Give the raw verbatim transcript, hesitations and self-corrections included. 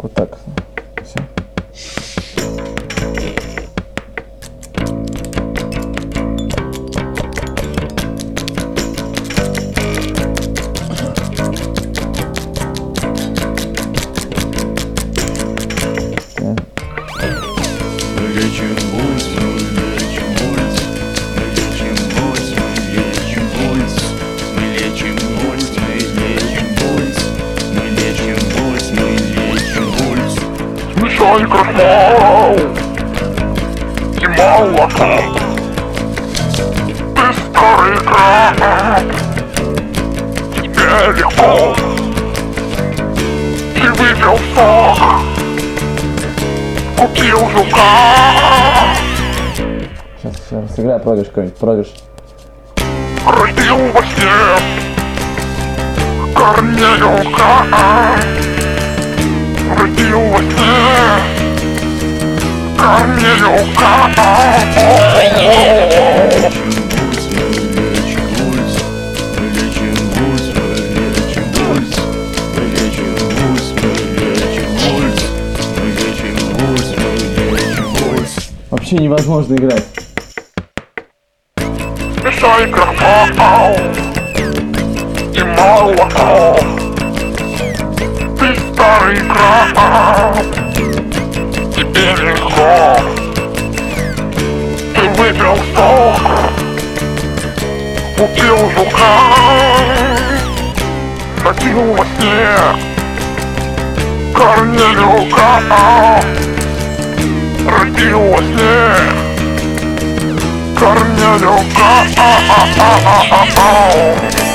вот так. Все. Лечим пульс, мы лечим пульс, мы лечим пульс, мы лечим пульс, мы лечим пульс, мы лечим пульс, мы лечим пульс, мы лечим пульс. Смешай крахмал и молоко. Ты старый краб, тебе легко. Ты выпил сок, купил жука. Сейчас, сейчас сыграй проигрыш какой-нибудь, проигрыш. Родил во сне Корнеюка. Родил во сне Корнеюка. Лечим пульс, мы лечим пульс, мы лечим пульс, мы лечим пульс, мы лечим пульс, мы лечим пульс, мы лечим пульс, мы лечим пульс. Вообще невозможно играть. Смешай крахмал и молоко. Ты старый краб, тебе легко. Ты выпил сок, купил жука. Ходил во сне Корнеюка. Родил во сне Корнеюка.